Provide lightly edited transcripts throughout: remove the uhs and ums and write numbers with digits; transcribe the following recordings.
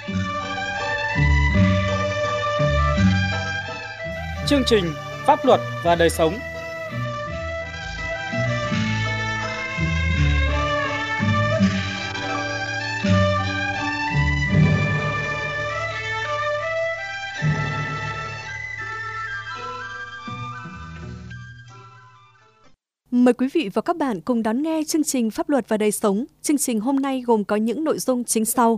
Chương trình Pháp luật và đời sống. Mời quý vị và các bạn cùng đón nghe chương trình Pháp luật và đời sống. Chương trình hôm nay gồm có những nội dung chính sau.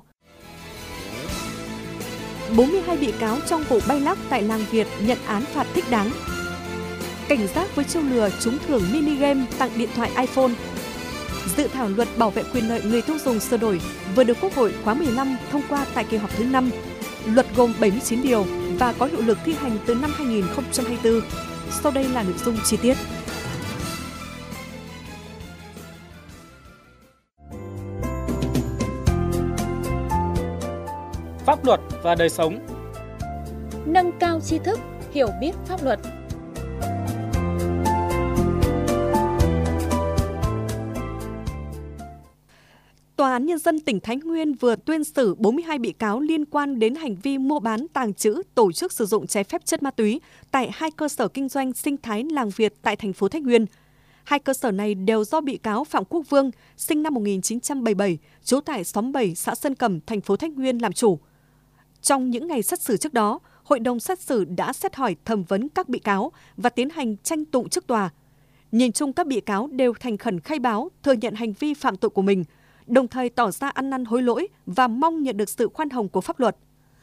42 bị cáo trong vụ bay lắc tại làng Việt nhận án phạt thích đáng. Cảnh giác với chiêu lừa trúng thưởng mini game tặng điện thoại iPhone. Dự thảo luật bảo vệ quyền lợi người tiêu dùng sửa đổi vừa được Quốc hội khóa 15 thông qua tại kỳ họp thứ 5. Luật gồm 79 điều và có hiệu lực thi hành từ năm 2024. Sau đây là nội dung chi tiết. Pháp luật và đời sống. Nâng cao tri thức, hiểu biết pháp luật. Tòa án Nhân dân tỉnh Thái Nguyên vừa tuyên xử 42 bị cáo liên quan đến hành vi mua bán, tàng trữ, tổ chức sử dụng trái phép chất ma túy tại hai cơ sở kinh doanh sinh thái làng Việt tại thành phố Thái Nguyên. Hai cơ sở này đều do bị cáo Phạm Quốc Vương, sinh năm 1977, trú tại xóm 7, xã Sơn Cẩm, thành phố Thái Nguyên làm chủ. Trong những ngày xét xử trước đó, Hội đồng xét xử đã xét hỏi thẩm vấn các bị cáo và tiến hành tranh tụng trước tòa. Nhìn chung các bị cáo đều thành khẩn khai báo, thừa nhận hành vi phạm tội của mình, đồng thời tỏ ra ăn năn hối lỗi và mong nhận được sự khoan hồng của pháp luật.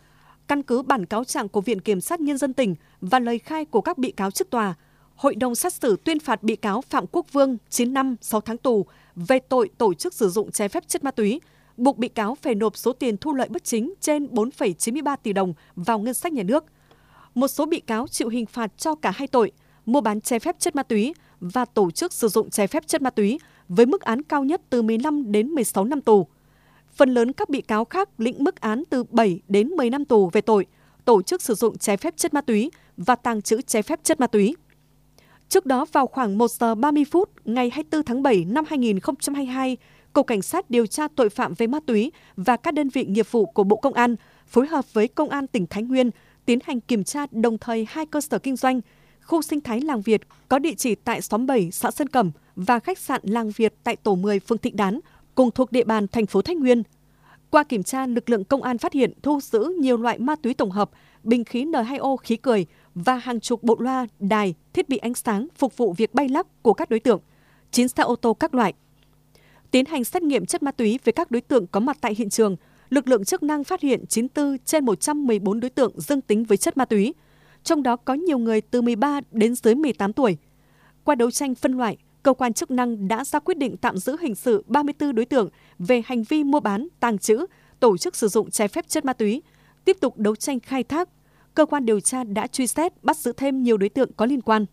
Căn cứ bản cáo trạng của Viện Kiểm sát Nhân dân tỉnh và lời khai của các bị cáo trước tòa, Hội đồng xét xử tuyên phạt bị cáo Phạm Quốc Vương 9 năm 6 tháng tù về tội tổ chức sử dụng trái phép chất ma túy, buộc bị cáo phải nộp số tiền thu lợi bất chính trên 4,93 tỷ đồng vào ngân sách nhà nước. Một số bị cáo chịu hình phạt cho cả hai tội, mua bán trái phép chất ma túy và tổ chức sử dụng trái phép chất ma túy với mức án cao nhất từ 15 đến 16 năm tù. Phần lớn các bị cáo khác lĩnh mức án từ 7 đến 10 năm tù về tội tổ chức sử dụng trái phép chất ma túy và tàng trữ trái phép chất ma túy. Trước đó vào khoảng 1 giờ 30 phút ngày 24 tháng 7 năm 2022, Cục Cảnh sát điều tra tội phạm về ma túy và các đơn vị nghiệp vụ của Bộ Công an phối hợp với Công an tỉnh Thái Nguyên tiến hành kiểm tra đồng thời hai cơ sở kinh doanh, khu sinh thái làng Việt có địa chỉ tại xóm 7, xã Sơn Cẩm và khách sạn làng Việt tại tổ 10 phường Thịnh Đán, cùng thuộc địa bàn thành phố Thái Nguyên. Qua kiểm tra, lực lượng công an phát hiện thu giữ nhiều loại ma túy tổng hợp, bình khí N2O khí cười và hàng chục bộ loa, đài, thiết bị ánh sáng phục vụ việc bay lắc của các đối tượng, 9 xe ô tô các loại. Tiến hành xét nghiệm chất ma túy với các đối tượng có mặt tại hiện trường, lực lượng chức năng phát hiện 94 trên 114 đối tượng dương tính với chất ma túy, trong đó có nhiều người từ 13 đến dưới 18 tuổi. Qua đấu tranh phân loại, cơ quan chức năng đã ra quyết định tạm giữ hình sự 34 đối tượng về hành vi mua bán, tàng trữ, tổ chức sử dụng trái phép chất ma túy. Tiếp tục đấu tranh khai thác, cơ quan điều tra đã truy xét, bắt giữ thêm nhiều đối tượng có liên quan.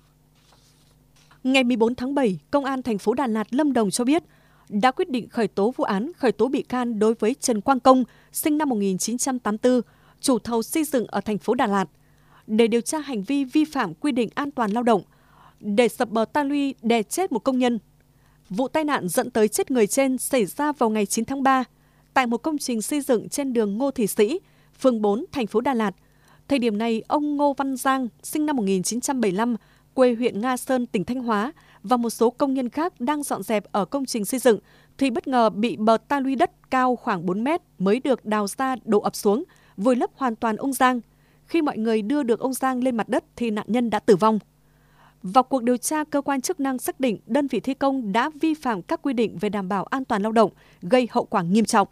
Ngày 14 tháng 7, Công an thành phố Đà Lạt, Lâm Đồng cho biết đã quyết định khởi tố vụ án, khởi tố bị can đối với Trần Quang Công, sinh năm 1984, chủ thầu xây dựng ở thành phố Đà Lạt, để điều tra hành vi vi phạm quy định an toàn lao động, để sập bờ ta luy đè chết một công nhân. Vụ tai nạn dẫn tới chết người trên xảy ra vào ngày 9 tháng 3 tại một công trình xây dựng trên đường Ngô Thị Sĩ, phường 4, thành phố Đà Lạt. Thời điểm này, ông Ngô Văn Giang, sinh năm 1975, quê huyện Nga Sơn, tỉnh Thanh Hóa, và một số công nhân khác đang dọn dẹp ở công trình xây dựng thì bất ngờ bị bờ ta luy đất cao khoảng 4 mét mới được đào ra đổ ập xuống, vùi lấp hoàn toàn ông Giang. Khi mọi người đưa được ông Giang lên mặt đất thì nạn nhân đã tử vong. Vào cuộc điều tra, cơ quan chức năng xác định đơn vị thi công đã vi phạm các quy định về đảm bảo an toàn lao động, gây hậu quả nghiêm trọng.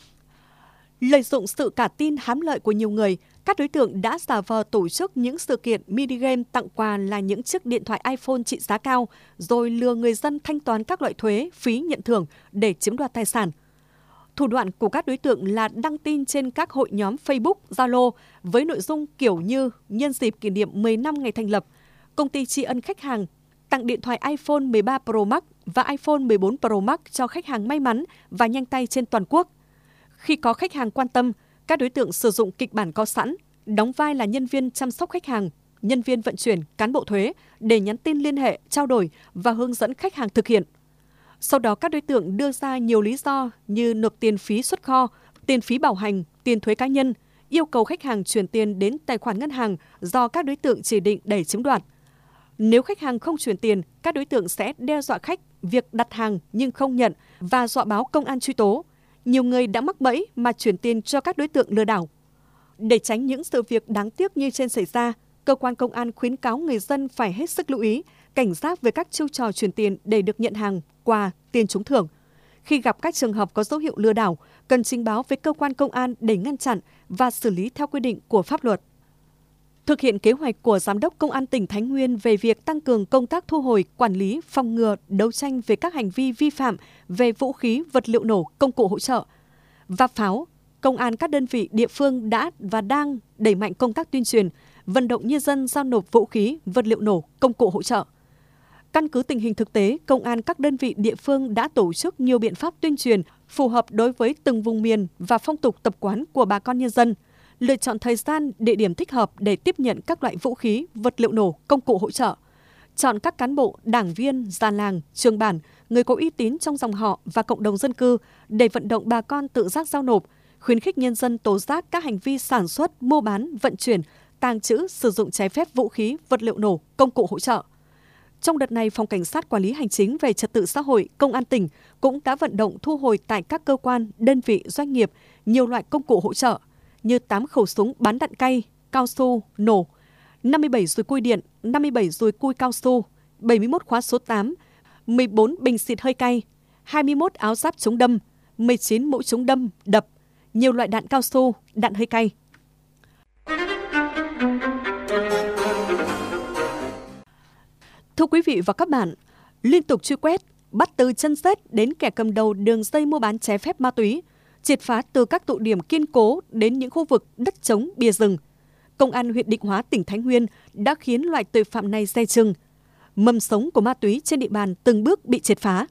Lợi dụng sự cả tin hám lợi của nhiều người, các đối tượng đã giả vờ tổ chức những sự kiện mini game tặng quà là những chiếc điện thoại iPhone trị giá cao, rồi lừa người dân thanh toán các loại thuế, phí nhận thưởng để chiếm đoạt tài sản. Thủ đoạn của các đối tượng là đăng tin trên các hội nhóm Facebook, Zalo với nội dung kiểu như nhân dịp kỷ niệm 10 năm ngày thành lập, công ty tri ân khách hàng, tặng điện thoại iPhone 13 Pro Max và iPhone 14 Pro Max cho khách hàng may mắn và nhanh tay trên toàn quốc. Khi có khách hàng quan tâm, các đối tượng sử dụng kịch bản có sẵn, đóng vai là nhân viên chăm sóc khách hàng, nhân viên vận chuyển, cán bộ thuế để nhắn tin liên hệ, trao đổi và hướng dẫn khách hàng thực hiện. Sau đó các đối tượng đưa ra nhiều lý do như nộp tiền phí xuất kho, tiền phí bảo hành, tiền thuế cá nhân, yêu cầu khách hàng chuyển tiền đến tài khoản ngân hàng do các đối tượng chỉ định để chiếm đoạt. Nếu khách hàng không chuyển tiền, các đối tượng sẽ đe dọa khách việc đặt hàng nhưng không nhận và dọa báo công an truy tố. Nhiều người đã mắc bẫy mà chuyển tiền cho các đối tượng lừa đảo. Để tránh những sự việc đáng tiếc như trên xảy ra, cơ quan công an khuyến cáo người dân phải hết sức lưu ý, cảnh giác về các chiêu trò chuyển tiền để được nhận hàng, quà, tiền trúng thưởng. Khi gặp các trường hợp có dấu hiệu lừa đảo, cần trình báo với cơ quan công an để ngăn chặn và xử lý theo quy định của pháp luật. Thực hiện kế hoạch của Giám đốc Công an tỉnh Thái Nguyên về việc tăng cường công tác thu hồi, quản lý, phòng ngừa, đấu tranh về các hành vi vi phạm về vũ khí, vật liệu nổ, công cụ hỗ trợ và pháo, Công an các đơn vị địa phương đã và đang đẩy mạnh công tác tuyên truyền, vận động nhân dân giao nộp vũ khí, vật liệu nổ, công cụ hỗ trợ. Căn cứ tình hình thực tế, Công an các đơn vị địa phương đã tổ chức nhiều biện pháp tuyên truyền phù hợp đối với từng vùng miền và phong tục tập quán của bà con nhân dân, lựa chọn thời gian, địa điểm thích hợp để tiếp nhận các loại vũ khí, vật liệu nổ, công cụ hỗ trợ. Chọn các cán bộ, đảng viên, già làng, trường bản, người có uy tín trong dòng họ và cộng đồng dân cư để vận động bà con tự giác giao nộp, khuyến khích nhân dân tố giác các hành vi sản xuất, mua bán, vận chuyển, tàng trữ, sử dụng trái phép vũ khí, vật liệu nổ, công cụ hỗ trợ. Trong đợt này, Phòng Cảnh sát Quản lý Hành chính về Trật tự xã hội, Công an tỉnh cũng đã vận động thu hồi tại các cơ quan, đơn vị, doanh nghiệp nhiều loại công cụ hỗ trợ như 8 khẩu súng bắn đạn cay, cao su, nổ, 57 dùi cui điện, 57 dùi cui cao su, 71 khóa số 8, 14 bình xịt hơi cay, 21 áo giáp chống đâm, 19 mũ chống đâm, đập, nhiều loại đạn cao su, đạn hơi cay. Thưa quý vị và các bạn, liên tục truy quét, bắt từ chân rết đến kẻ cầm đầu đường dây mua bán trái phép ma túy, triệt phá từ các tụ điểm kiên cố đến những khu vực đất trống, bìa rừng. Công an huyện Định Hóa, tỉnh Thái Nguyên đã khiến loại tội phạm này dè chừng. Mầm sống của ma túy trên địa bàn từng bước bị triệt phá.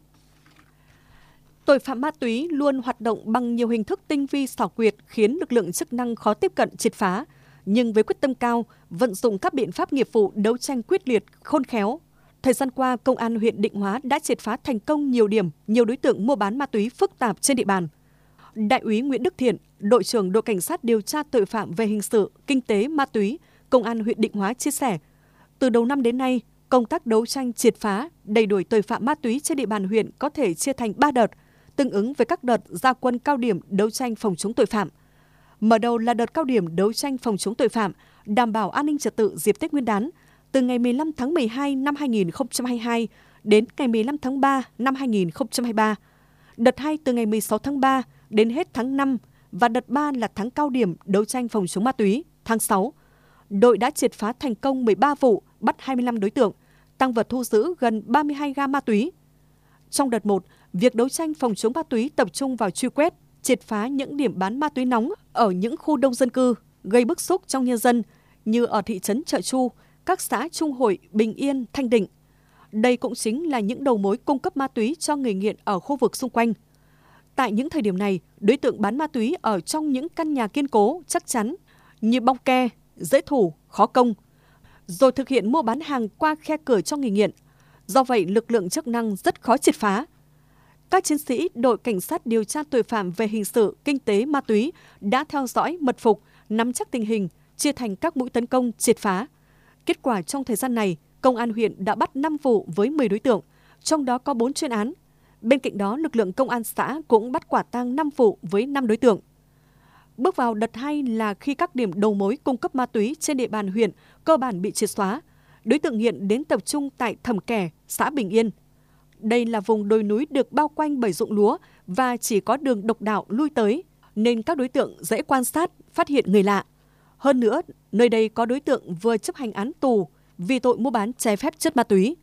Tội phạm ma túy luôn hoạt động bằng nhiều hình thức tinh vi xảo quyệt khiến lực lượng chức năng khó tiếp cận triệt phá, nhưng với quyết tâm cao, vận dụng các biện pháp nghiệp vụ đấu tranh quyết liệt, khôn khéo. Thời gian qua, Công an huyện Định Hóa đã triệt phá thành công nhiều điểm, nhiều đối tượng mua bán ma túy phức tạp trên địa bàn. Đại úy Nguyễn Đức Thiện, đội trưởng đội cảnh sát điều tra tội phạm về hình sự, kinh tế, ma túy, Công an huyện Định Hóa chia sẻ, từ đầu năm đến nay, công tác đấu tranh triệt phá, đẩy đuổi tội phạm ma túy trên địa bàn huyện có thể chia thành 3 đợt, tương ứng với các đợt ra quân cao điểm đấu tranh phòng chống tội phạm. Mở đầu là đợt cao điểm đấu tranh phòng chống tội phạm, đảm bảo an ninh trật tự dịp Tết Nguyên đán, từ ngày 15 tháng 12 năm 2022 đến ngày 15 tháng 3 năm 2023. Đợt 2 từ ngày 16 tháng 3 đến hết tháng 5 và đợt 3 là tháng cao điểm đấu tranh phòng chống ma túy, tháng 6. Đội đã triệt phá thành công 13 vụ, bắt 25 đối tượng, tang vật thu giữ gần 32 gam ma túy. Trong đợt 1, việc đấu tranh phòng chống ma túy tập trung vào truy quét, triệt phá những điểm bán ma túy nóng ở những khu đông dân cư, gây bức xúc trong nhân dân như ở thị trấn Chợ Chu, các xã Trung Hội, Bình Yên, Thanh Định. Đây cũng chính là những đầu mối cung cấp ma túy cho người nghiện ở khu vực xung quanh. Tại những thời điểm này, đối tượng bán ma túy ở trong những căn nhà kiên cố, chắc chắn, như bong ke, dễ thủ, khó công, rồi thực hiện mua bán hàng qua khe cửa cho người nghiện. Do vậy, lực lượng chức năng rất khó triệt phá. Các chiến sĩ đội cảnh sát điều tra tội phạm về hình sự, kinh tế, ma túy đã theo dõi, mật phục, nắm chắc tình hình, chia thành các mũi tấn công, triệt phá. Kết quả trong thời gian này, Công an huyện đã bắt 5 vụ với 10 đối tượng, trong đó có 4 chuyên án. Bên cạnh đó, lực lượng công an xã cũng bắt quả tang 5 vụ với 5 đối tượng. Bước vào đợt 2 là khi các điểm đầu mối cung cấp ma túy trên địa bàn huyện cơ bản bị triệt xóa. Đối tượng nghiện đến tập trung tại Thẩm Kẻ, xã Bình Yên. Đây là vùng đồi núi được bao quanh bởi ruộng lúa và chỉ có đường độc đạo lui tới, nên các đối tượng dễ quan sát, phát hiện người lạ. Hơn nữa, nơi đây có đối tượng vừa chấp hành án tù vì tội mua bán trái phép chất ma túy.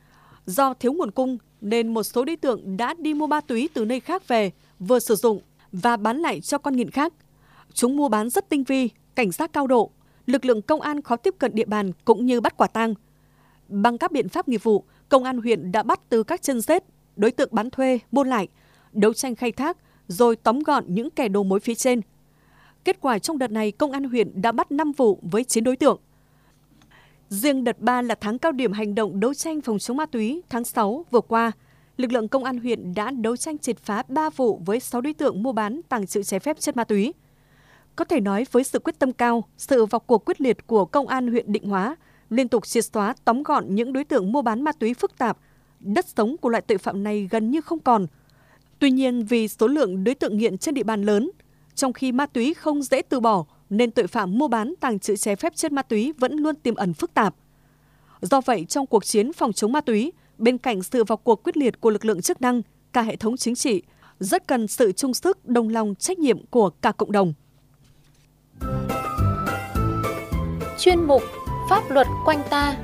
Do thiếu nguồn cung nên một số đối tượng đã đi mua ma túy từ nơi khác về, vừa sử dụng và bán lại cho con nghiện khác. Chúng mua bán rất tinh vi, cảnh giác cao độ, lực lượng công an khó tiếp cận địa bàn cũng như bắt quả tang. Bằng các biện pháp nghiệp vụ, Công an huyện đã bắt từ các chân rết, đối tượng bán thuê, buôn lại, đấu tranh khai thác, rồi tóm gọn những kẻ đầu mối phía trên. Kết quả trong đợt này, Công an huyện đã bắt 5 vụ với 9 đối tượng. Riêng đợt 3 là tháng cao điểm hành động đấu tranh phòng chống ma túy tháng 6 vừa qua, lực lượng Công an huyện đã đấu tranh triệt phá 3 vụ với 6 đối tượng mua bán tàng trữ trái phép chất ma túy. Có thể nói với sự quyết tâm cao, sự vào cuộc quyết liệt của Công an huyện Định Hóa, liên tục triệt xóa tóm gọn những đối tượng mua bán ma túy phức tạp, đất sống của loại tội phạm này gần như không còn. Tuy nhiên, vì số lượng đối tượng nghiện trên địa bàn lớn, trong khi ma túy không dễ từ bỏ, nên tội phạm mua bán tàng trữ trái phép chất ma túy vẫn luôn tiềm ẩn phức tạp. Do vậy, trong cuộc chiến phòng chống ma túy, bên cạnh sự vào cuộc quyết liệt của lực lượng chức năng, cả hệ thống chính trị, rất cần sự chung sức, đồng lòng, trách nhiệm của cả cộng đồng. Chuyên mục Pháp luật quanh ta.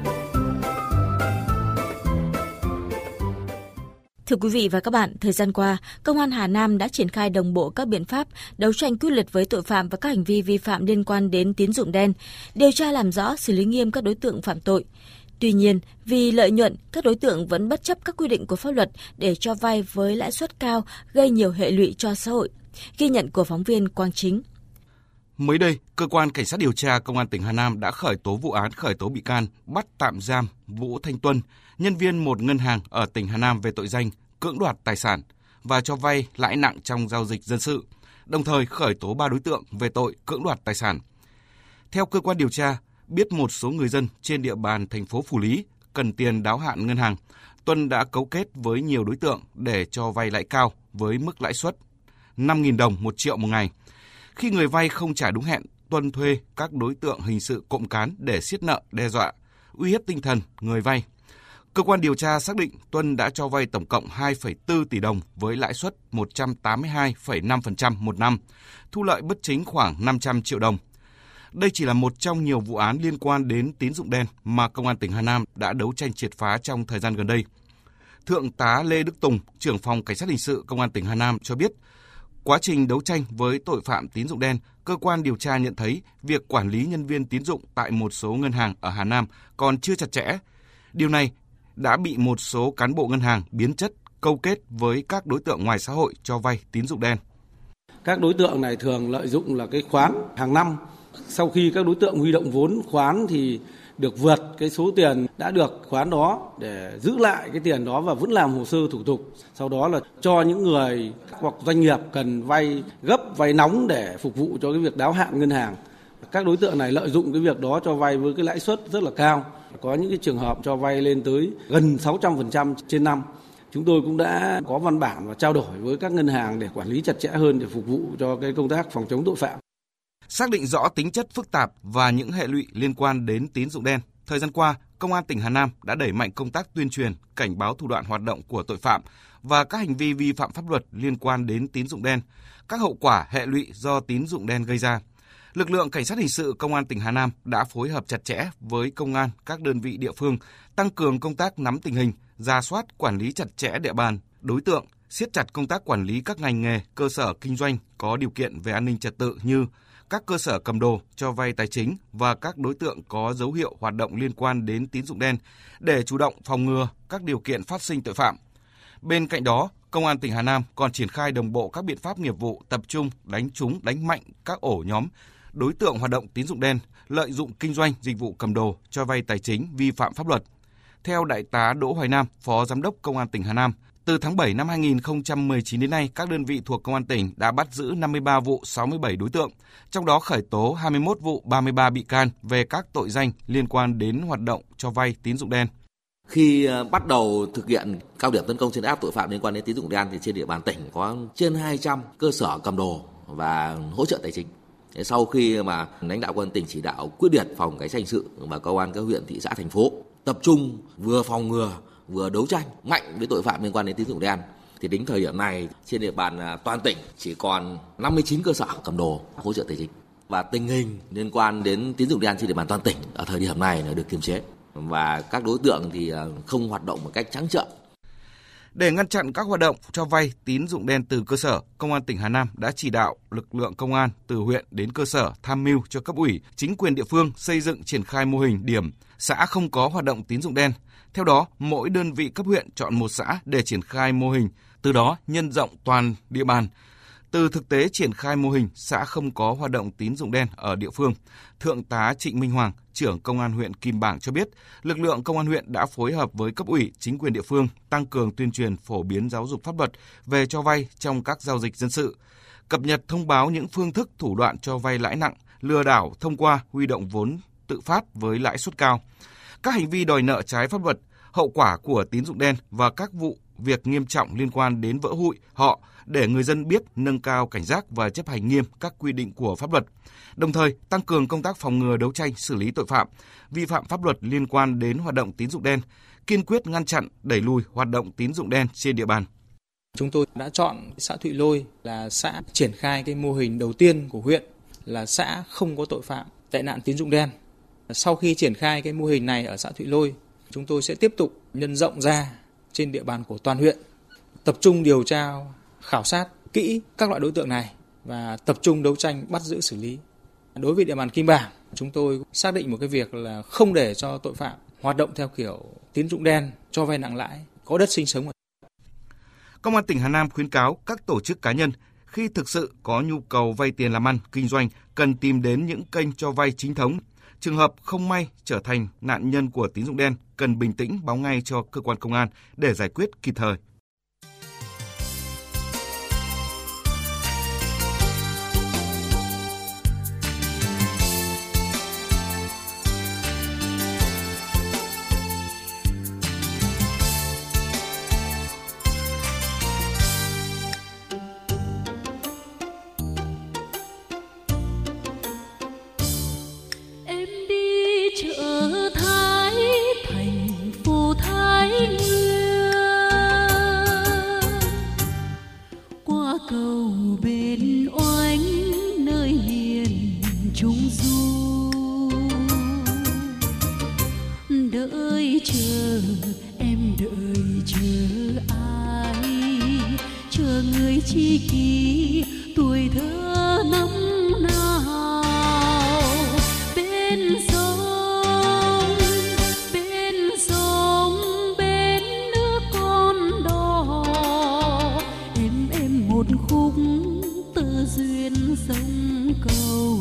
Thưa quý vị và các bạn, thời gian qua, Công an Hà Nam đã triển khai đồng bộ các biện pháp đấu tranh quyết liệt với tội phạm và các hành vi vi phạm liên quan đến tín dụng đen, điều tra làm rõ, xử lý nghiêm các đối tượng phạm tội. Tuy nhiên, vì lợi nhuận, các đối tượng vẫn bất chấp các quy định của pháp luật để cho vay với lãi suất cao, gây nhiều hệ lụy cho xã hội. Ghi nhận của phóng viên Quang Chính. Mới đây, Cơ quan Cảnh sát điều tra Công an tỉnh Hà Nam đã khởi tố vụ án khởi tố bị can, bắt tạm giam Vũ Thanh Tuân, nhân viên một ngân hàng ở tỉnh Hà Nam về tội danh cưỡng đoạt tài sản và cho vay lãi nặng trong giao dịch dân sự, đồng thời khởi tố 3 đối tượng về tội cưỡng đoạt tài sản. Theo cơ quan điều tra, biết một số người dân trên địa bàn thành phố Phú Lý cần tiền đáo hạn ngân hàng, Tuân đã cấu kết với nhiều đối tượng để cho vay lãi cao với mức lãi suất 5.000 đồng 1 triệu một ngày. Khi người vay không trả đúng hẹn, Tuân thuê các đối tượng hình sự cộng cán để siết nợ, đe dọa, uy hiếp tinh thần người vay. Cơ quan điều tra xác định Tuân đã cho vay tổng cộng 2,4 tỷ đồng với lãi suất 182,5% một năm, thu lợi bất chính khoảng 500 triệu đồng. Đây chỉ là một trong nhiều vụ án liên quan đến tín dụng đen mà Công an tỉnh Hà Nam đã đấu tranh triệt phá trong thời gian gần đây. Thượng tá Lê Đức Tùng, trưởng phòng Cảnh sát hình sự Công an tỉnh Hà Nam cho biết, quá trình đấu tranh với tội phạm tín dụng đen, cơ quan điều tra nhận thấy việc quản lý nhân viên tín dụng tại một số ngân hàng ở Hà Nam còn chưa chặt chẽ. Điều này đã bị một số cán bộ ngân hàng biến chất, câu kết với các đối tượng ngoài xã hội cho vay tín dụng đen. Các đối tượng này thường lợi dụng là cái khoán hàng năm. Sau khi các đối tượng huy động vốn khoán thì được vượt cái số tiền đã được khoán đó để giữ lại cái tiền đó và vẫn làm hồ sơ thủ tục. Sau đó là cho những người hoặc doanh nghiệp cần vay gấp, vay nóng để phục vụ cho cái việc đáo hạn ngân hàng. Các đối tượng này lợi dụng cái việc đó cho vay với cái lãi suất rất là cao. Có những cái trường hợp cho vay lên tới gần 600% trên năm. Chúng tôi cũng đã có văn bản và trao đổi với các ngân hàng để quản lý chặt chẽ hơn để phục vụ cho cái công tác phòng chống tội phạm. Xác định rõ tính chất phức tạp và những hệ lụy liên quan đến tín dụng đen, thời gian qua, Công an tỉnh Hà Nam đã đẩy mạnh công tác tuyên truyền, cảnh báo thủ đoạn hoạt động của tội phạm và các hành vi vi phạm pháp luật liên quan đến tín dụng đen, các hậu quả hệ lụy do tín dụng đen gây ra. Lực lượng Cảnh sát hình sự Công an tỉnh Hà Nam đã phối hợp chặt chẽ với công an các đơn vị địa phương, tăng cường công tác nắm tình hình, rà soát, quản lý chặt chẽ địa bàn, đối tượng, siết chặt công tác quản lý các ngành nghề, cơ sở kinh doanh có điều kiện về an ninh trật tự như các cơ sở cầm đồ, cho vay tài chính và các đối tượng có dấu hiệu hoạt động liên quan đến tín dụng đen để chủ động phòng ngừa các điều kiện phát sinh tội phạm. Bên cạnh đó, Công an tỉnh Hà Nam còn triển khai đồng bộ các biện pháp nghiệp vụ tập trung đánh trúng, đánh mạnh các ổ nhóm đối tượng hoạt động tín dụng đen, lợi dụng kinh doanh dịch vụ cầm đồ, cho vay tài chính vi phạm pháp luật. Theo Đại tá Đỗ Hoài Nam, Phó Giám đốc Công an tỉnh Hà Nam, từ tháng 7 năm 2019 đến nay, các đơn vị thuộc Công an tỉnh đã bắt giữ 53 vụ 67 đối tượng, trong đó khởi tố 21 vụ 33 bị can về các tội danh liên quan đến hoạt động cho vay tín dụng đen. Khi bắt đầu thực hiện cao điểm tấn công trấn áp tội phạm liên quan đến tín dụng đen thì trên địa bàn tỉnh có trên 200 cơ sở cầm đồ và hỗ trợ tài chính. Sau khi mà lãnh đạo Công an tỉnh chỉ đạo quyết liệt phòng cảnh sát hình sự và công an các huyện, thị xã, thành phố tập trung vừa phòng ngừa vừa đấu tranh mạnh với tội phạm liên quan đến tín dụng đen thì đến thời điểm này trên địa bàn toàn tỉnh chỉ còn 59 cơ sở cầm đồ hỗ trợ tài chính và tình hình liên quan đến tín dụng đen trên địa bàn toàn tỉnh ở thời điểm này là được kiềm chế và các đối tượng thì không hoạt động một cách trắng trợn. Để ngăn chặn các hoạt động cho vay tín dụng đen từ cơ sở, Công an tỉnh Hà Nam đã chỉ đạo lực lượng công an từ huyện đến cơ sở tham mưu cho cấp ủy, chính quyền địa phương xây dựng triển khai mô hình điểm xã không có hoạt động tín dụng đen. Theo đó, mỗi đơn vị cấp huyện chọn một xã để triển khai mô hình, từ đó nhân rộng toàn địa bàn. Từ thực tế triển khai mô hình xã không có hoạt động tín dụng đen ở địa phương, Thượng tá Trịnh Minh Hoàng, trưởng Công an huyện Kim Bảng cho biết, lực lượng Công an huyện đã phối hợp với cấp ủy, chính quyền địa phương tăng cường tuyên truyền phổ biến giáo dục pháp luật về cho vay trong các giao dịch dân sự. cập nhật thông báo những phương thức thủ đoạn cho vay lãi nặng, lừa đảo thông qua huy động vốn tự phát với lãi suất cao, các hành vi đòi nợ trái pháp luật, hậu quả của tín dụng đen và các vụ việc nghiêm trọng liên quan đến vỡ hụi họ để người dân biết, nâng cao cảnh giác và chấp hành nghiêm các quy định của pháp luật. Đồng thời, tăng cường công tác phòng ngừa, đấu tranh, xử lý tội phạm, vi phạm pháp luật liên quan đến hoạt động tín dụng đen, kiên quyết ngăn chặn, đẩy lùi hoạt động tín dụng đen trên địa bàn. Chúng tôi đã chọn xã Thụy Lôi là xã triển khai cái mô hình đầu tiên của huyện là xã không có tội phạm tệ nạn tín dụng đen. Sau khi triển khai cái mô hình này ở xã Thụy Lôi, chúng tôi sẽ tiếp tục nhân rộng ra trên địa bàn của toàn huyện, tập trung điều tra, khảo sát kỹ các loại đối tượng này và tập trung đấu tranh bắt giữ xử lý. Đối với địa bàn Kim Bảng, chúng tôi xác định một cái việc là không để cho tội phạm hoạt động theo kiểu tín dụng đen, cho vay nặng lãi, có đất sinh sống. Công an tỉnh Hà Nam khuyến cáo các tổ chức cá nhân khi thực sự có nhu cầu vay tiền làm ăn, kinh doanh cần tìm đến những kênh cho vay chính thống. Trường hợp không may trở thành nạn nhân của tín dụng đen cần bình tĩnh báo ngay cho cơ quan công an để giải quyết kịp thời. Chi kỷ tuổi thơ năm nào bên sông bên nước con đò em một khúc tơ duyên sông cầu.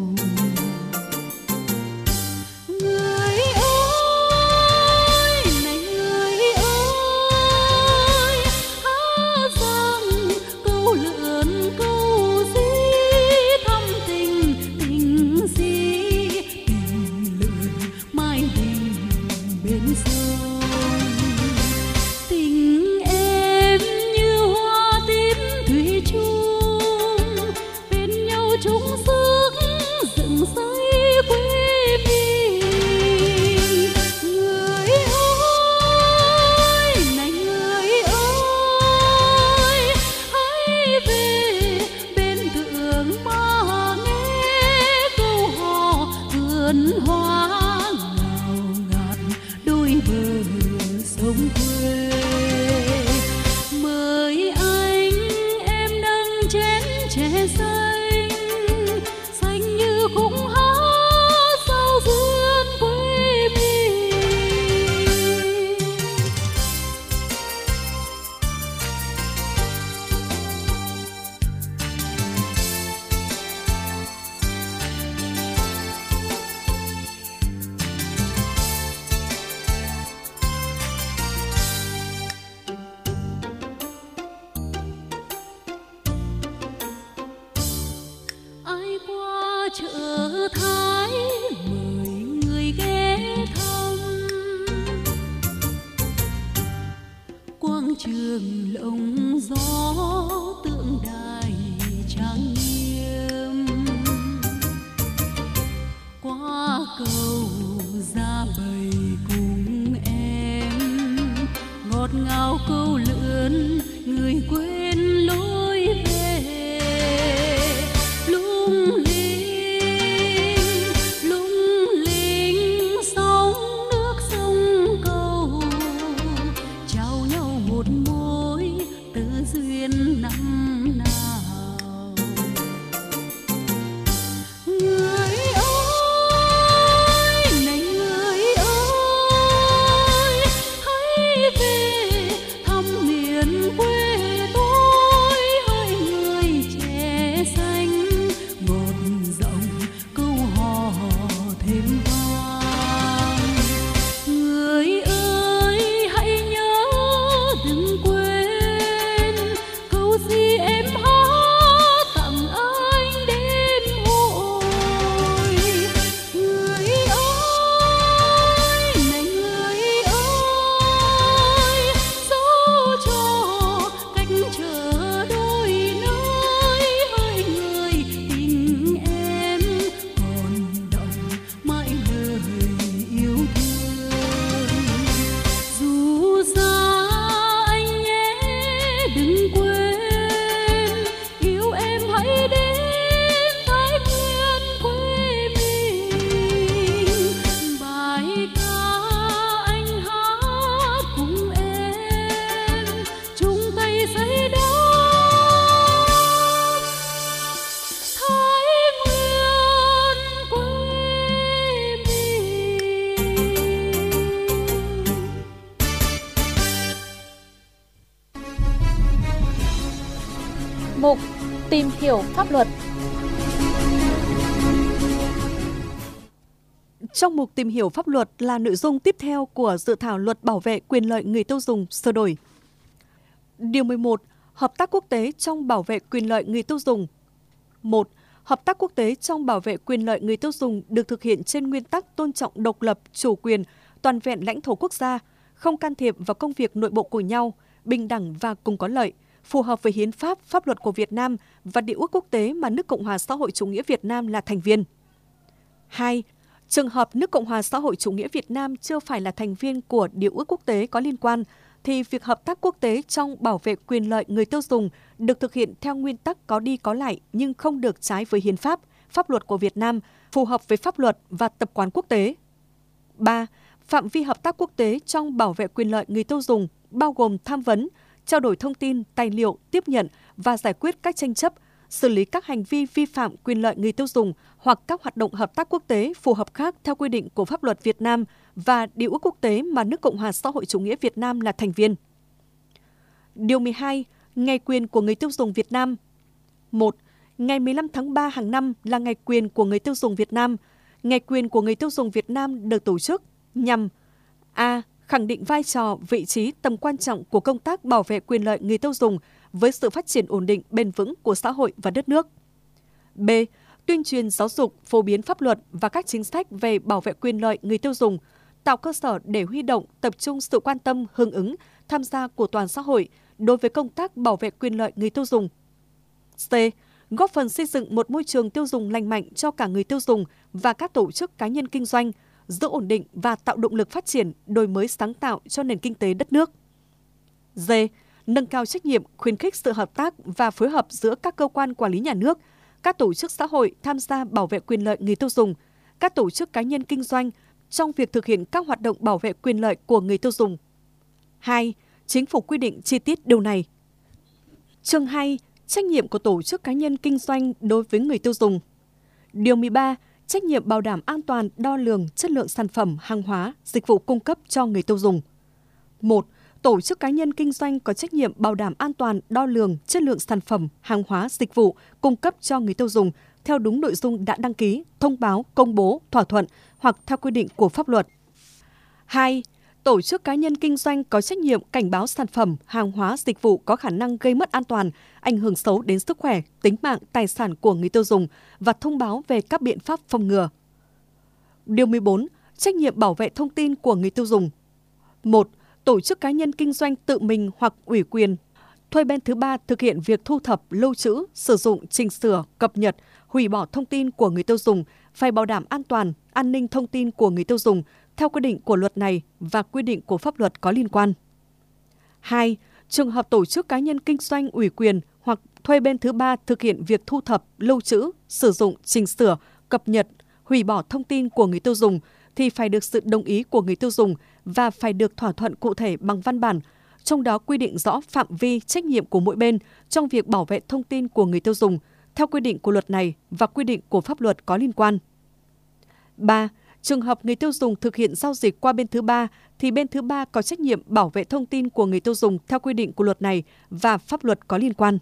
Chợ Thái mời người ghé thăm quang trường lộng gió tượng đài trang nghiêm, qua cầu ra bầy cùng em ngọt ngào câu lượn người quên lối về lung năm nào. Tìm hiểu pháp luật. Trong mục tìm hiểu pháp luật là nội dung tiếp theo của dự thảo luật bảo vệ quyền lợi người tiêu dùng sửa đổi. Điều 11. Hợp tác quốc tế trong bảo vệ quyền lợi người tiêu dùng. 1. Hợp tác quốc tế trong bảo vệ quyền lợi người tiêu dùng được thực hiện trên nguyên tắc tôn trọng độc lập, chủ quyền, toàn vẹn lãnh thổ quốc gia, không can thiệp vào công việc nội bộ của nhau, bình đẳng và cùng có lợi, phù hợp với hiến pháp, pháp luật của Việt Nam và điều ước quốc tế mà nước Cộng hòa xã hội chủ nghĩa Việt Nam là thành viên. 2. Trường hợp nước Cộng hòa xã hội chủ nghĩa Việt Nam chưa phải là thành viên của điều ước quốc tế có liên quan, thì việc hợp tác quốc tế trong bảo vệ quyền lợi người tiêu dùng được thực hiện theo nguyên tắc có đi có lại nhưng không được trái với hiến pháp, pháp luật của Việt Nam, phù hợp với pháp luật và tập quán quốc tế. 3. Phạm vi hợp tác quốc tế trong bảo vệ quyền lợi người tiêu dùng bao gồm tham vấn, trao đổi thông tin, tài liệu, tiếp nhận và giải quyết các tranh chấp, xử lý các hành vi vi phạm quyền lợi người tiêu dùng hoặc các hoạt động hợp tác quốc tế phù hợp khác theo quy định của pháp luật Việt Nam và điều ước quốc tế mà nước Cộng hòa xã hội chủ nghĩa Việt Nam là thành viên. Điều 12. Ngày quyền của người tiêu dùng Việt Nam. 1. Ngày 15 tháng 3 hàng năm là Ngày quyền của người tiêu dùng Việt Nam. Ngày quyền của người tiêu dùng Việt Nam được tổ chức nhằm a. Khẳng định vai trò, vị trí, tầm quan trọng của công tác bảo vệ quyền lợi người tiêu dùng với sự phát triển ổn định, bền vững của xã hội và đất nước. B. Tuyên truyền giáo dục, phổ biến pháp luật và các chính sách về bảo vệ quyền lợi người tiêu dùng, tạo cơ sở để huy động, tập trung sự quan tâm, hưởng ứng, tham gia của toàn xã hội đối với công tác bảo vệ quyền lợi người tiêu dùng. C. Góp phần xây dựng một môi trường tiêu dùng lành mạnh cho cả người tiêu dùng và các tổ chức cá nhân kinh doanh, giữ ổn định và tạo động lực phát triển, đổi mới sáng tạo cho nền kinh tế đất nước. D. Nâng cao trách nhiệm, khuyến khích sự hợp tác và phối hợp giữa các cơ quan quản lý nhà nước, các tổ chức xã hội tham gia bảo vệ quyền lợi người tiêu dùng, các tổ chức cá nhân kinh doanh trong việc thực hiện các hoạt động bảo vệ quyền lợi của người tiêu dùng. 2. Chính phủ quy định chi tiết điều này. Chương 2. Trách nhiệm của tổ chức cá nhân kinh doanh đối với người tiêu dùng. Điều 13. Trách nhiệm bảo đảm an toàn, đo lường, chất lượng sản phẩm, hàng hóa, dịch vụ cung cấp cho người tiêu dùng. 1. Tổ chức cá nhân kinh doanh có trách nhiệm bảo đảm an toàn, đo lường, chất lượng sản phẩm, hàng hóa, dịch vụ cung cấp cho người tiêu dùng theo đúng nội dung đã đăng ký, thông báo, công bố, thỏa thuận hoặc theo quy định của pháp luật. 2. Tổ chức cá nhân kinh doanh có trách nhiệm cảnh báo sản phẩm, hàng hóa, dịch vụ có khả năng gây mất an toàn, ảnh hưởng xấu đến sức khỏe, tính mạng, tài sản của người tiêu dùng và thông báo về các biện pháp phòng ngừa. Điều 14. Trách nhiệm bảo vệ thông tin của người tiêu dùng. 1. Tổ chức cá nhân kinh doanh tự mình hoặc ủy quyền thuê bên thứ ba thực hiện việc thu thập, lưu trữ, sử dụng, chỉnh sửa, cập nhật, hủy bỏ thông tin của người tiêu dùng phải bảo đảm an toàn, an ninh thông tin của người tiêu dùng theo quy định của luật này và quy định của pháp luật có liên quan. 2. Trường hợp tổ chức cá nhân kinh doanh ủy quyền hoặc thuê bên thứ ba thực hiện việc thu thập, lưu trữ, sử dụng, chỉnh sửa, cập nhật, hủy bỏ thông tin của người tiêu dùng thì phải được sự đồng ý của người tiêu dùng và phải được thỏa thuận cụ thể bằng văn bản, trong đó quy định rõ phạm vi trách nhiệm của mỗi bên trong việc bảo vệ thông tin của người tiêu dùng theo quy định của luật này và quy định của pháp luật có liên quan. 3. Trường hợp người tiêu dùng thực hiện giao dịch qua bên thứ ba thì bên thứ ba có trách nhiệm bảo vệ thông tin của người tiêu dùng theo quy định của luật này và pháp luật có liên quan.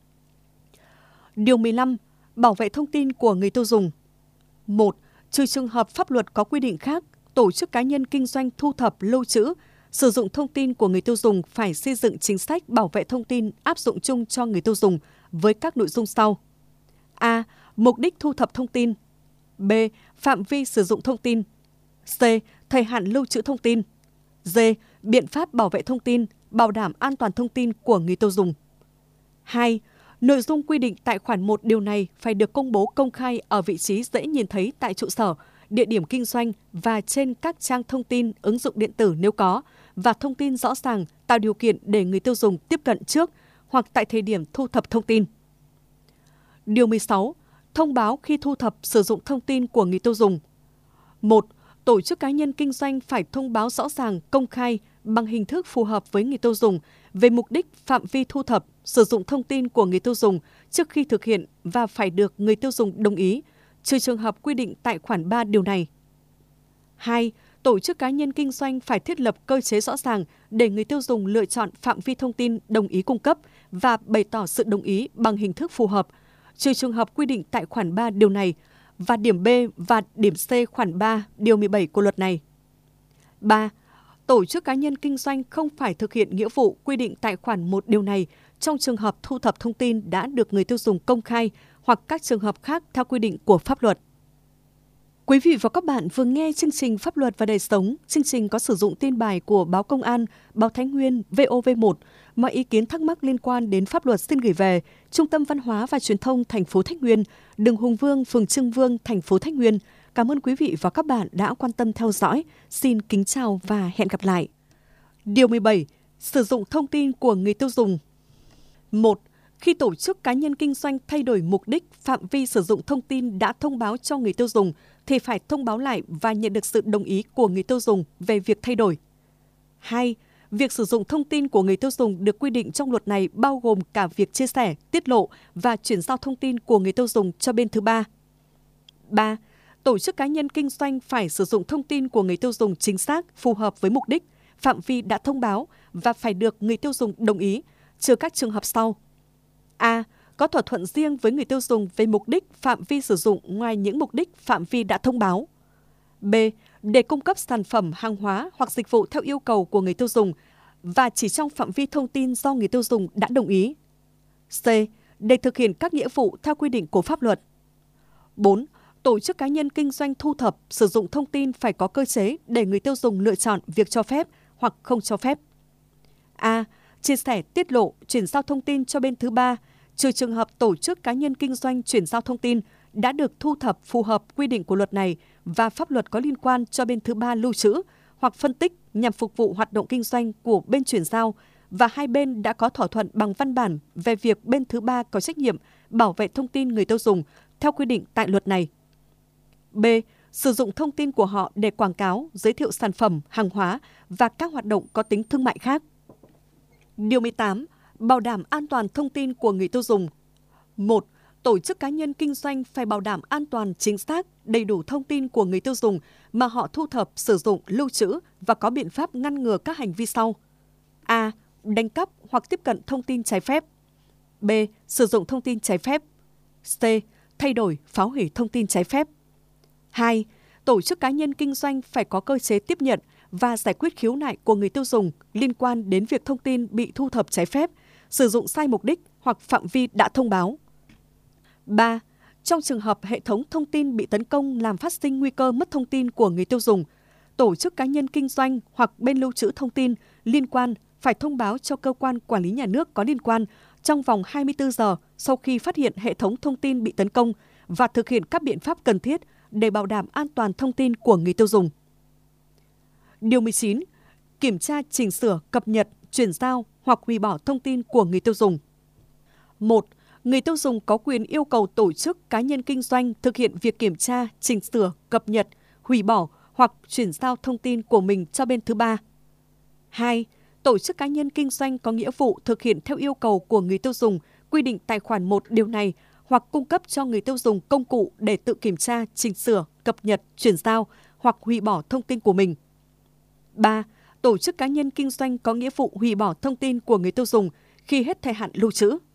Điều 15. Bảo vệ thông tin của người tiêu dùng. 1. Trừ trường hợp pháp luật có quy định khác, tổ chức cá nhân kinh doanh thu thập, lưu trữ, sử dụng thông tin của người tiêu dùng phải xây dựng chính sách bảo vệ thông tin áp dụng chung cho người tiêu dùng với các nội dung sau. A. Mục đích thu thập thông tin. B. Phạm vi sử dụng thông tin. C. Thời hạn lưu trữ thông tin. D. Biện pháp bảo vệ thông tin, bảo đảm an toàn thông tin của người tiêu dùng. 2. Nội dung quy định tại khoản 1 điều này phải được công bố công khai ở vị trí dễ nhìn thấy tại trụ sở, địa điểm kinh doanh và trên các trang thông tin, ứng dụng điện tử nếu có, và thông tin rõ ràng tạo điều kiện để người tiêu dùng tiếp cận trước hoặc tại thời điểm thu thập thông tin. Điều 16. Thông báo khi thu thập sử dụng thông tin của người tiêu dùng. 1. Tổ chức cá nhân kinh doanh phải thông báo rõ ràng, công khai bằng hình thức phù hợp với người tiêu dùng về mục đích, phạm vi thu thập, sử dụng thông tin của người tiêu dùng trước khi thực hiện và phải được người tiêu dùng đồng ý, trừ trường hợp quy định tại khoản 3 điều này. 2. tổ chức cá nhân kinh doanh phải thiết lập cơ chế rõ ràng để người tiêu dùng lựa chọn phạm vi thông tin đồng ý cung cấp và bày tỏ sự đồng ý bằng hình thức phù hợp, trừ trường hợp quy định tại khoản 3 điều này và điểm B và điểm C khoản 3 điều 17 của luật này. 3. Tổ chức cá nhân kinh doanh không phải thực hiện nghĩa vụ quy định tại khoản 1 điều này trong trường hợp thu thập thông tin đã được người tiêu dùng công khai hoặc các trường hợp khác theo quy định của pháp luật. Quý vị và các bạn vừa nghe chương trình Pháp luật và đời sống. Chương trình có sử dụng tin bài của Báo Công an, Báo Thái Nguyên, VOV1. Mọi ý kiến thắc mắc liên quan đến pháp luật xin gửi về Trung tâm Văn hóa và Truyền thông thành phố Thái Nguyên, đường Hùng Vương, phường Trưng Vương, thành phố Thái Nguyên. Cảm ơn quý vị và các bạn đã quan tâm theo dõi. Xin kính chào và hẹn gặp lại. Điều 17. Sử dụng thông tin của người tiêu dùng. 1. Khi tổ chức cá nhân kinh doanh thay đổi mục đích, phạm vi sử dụng thông tin đã thông báo cho người tiêu dùng thì phải thông báo lại và nhận được sự đồng ý của người tiêu dùng về việc thay đổi. 2. Việc sử dụng thông tin của người tiêu dùng được quy định trong luật này bao gồm cả việc chia sẻ, tiết lộ và chuyển giao thông tin của người tiêu dùng cho bên thứ ba. 3. Tổ chức cá nhân kinh doanh phải sử dụng thông tin của người tiêu dùng chính xác, phù hợp với mục đích, phạm vi đã thông báo và phải được người tiêu dùng đồng ý, trừ các trường hợp sau. A. Có thỏa thuận riêng với người tiêu dùng về mục đích, phạm vi sử dụng ngoài những mục đích, phạm vi đã thông báo. B. Để cung cấp sản phẩm, hàng hóa hoặc dịch vụ theo yêu cầu của người tiêu dùng và chỉ trong phạm vi thông tin do người tiêu dùng đã đồng ý. C. Để thực hiện các nghĩa vụ theo quy định của pháp luật. 4. Tổ chức cá nhân kinh doanh thu thập, sử dụng thông tin phải có cơ chế để người tiêu dùng lựa chọn việc cho phép hoặc không cho phép. A. Chia sẻ, tiết lộ, chuyển giao thông tin cho bên thứ ba, trừ trường hợp tổ chức cá nhân kinh doanh chuyển giao thông tin đã được thu thập phù hợp quy định của luật này và pháp luật có liên quan cho bên thứ ba lưu trữ hoặc phân tích nhằm phục vụ hoạt động kinh doanh của bên chuyển giao và hai bên đã có thỏa thuận bằng văn bản về việc bên thứ ba có trách nhiệm bảo vệ thông tin người tiêu dùng theo quy định tại luật này. B. Sử dụng thông tin của họ để quảng cáo, giới thiệu sản phẩm, hàng hóa và các hoạt động có tính thương mại khác. Điều 18. Bảo đảm an toàn thông tin của người tiêu dùng. 1. Tổ chức cá nhân kinh doanh phải bảo đảm an toàn, chính xác, đầy đủ thông tin của người tiêu dùng mà họ thu thập, sử dụng, lưu trữ và có biện pháp ngăn ngừa các hành vi sau. A. Đánh cắp hoặc tiếp cận thông tin trái phép. B. Sử dụng thông tin trái phép. C. Thay đổi, phá hủy thông tin trái phép. 2. Tổ chức cá nhân kinh doanh phải có cơ chế tiếp nhận và giải quyết khiếu nại của người tiêu dùng liên quan đến việc thông tin bị thu thập trái phép, sử dụng sai mục đích hoặc phạm vi đã thông báo. 3. Trong trường hợp hệ thống thông tin bị tấn công làm phát sinh nguy cơ mất thông tin của người tiêu dùng, tổ chức cá nhân kinh doanh hoặc bên lưu trữ thông tin liên quan phải thông báo cho cơ quan quản lý nhà nước có liên quan trong vòng 24 giờ sau khi phát hiện hệ thống thông tin bị tấn công và thực hiện các biện pháp cần thiết để bảo đảm an toàn thông tin của người tiêu dùng. Điều 19. Kiểm tra, chỉnh sửa, cập nhật, chuyển giao hoặc hủy bỏ thông tin của người tiêu dùng. 1. Người tiêu dùng có quyền yêu cầu tổ chức cá nhân kinh doanh thực hiện việc kiểm tra, chỉnh sửa, cập nhật, hủy bỏ hoặc chuyển giao thông tin của mình cho bên thứ ba. 2. Tổ chức cá nhân kinh doanh có nghĩa vụ thực hiện theo yêu cầu của người tiêu dùng quy định tại khoản 1 điều này hoặc cung cấp cho người tiêu dùng công cụ để tự kiểm tra, chỉnh sửa, cập nhật, chuyển giao hoặc hủy bỏ thông tin của mình. 3. Tổ chức cá nhân kinh doanh có nghĩa vụ hủy bỏ thông tin của người tiêu dùng khi hết thời hạn lưu trữ.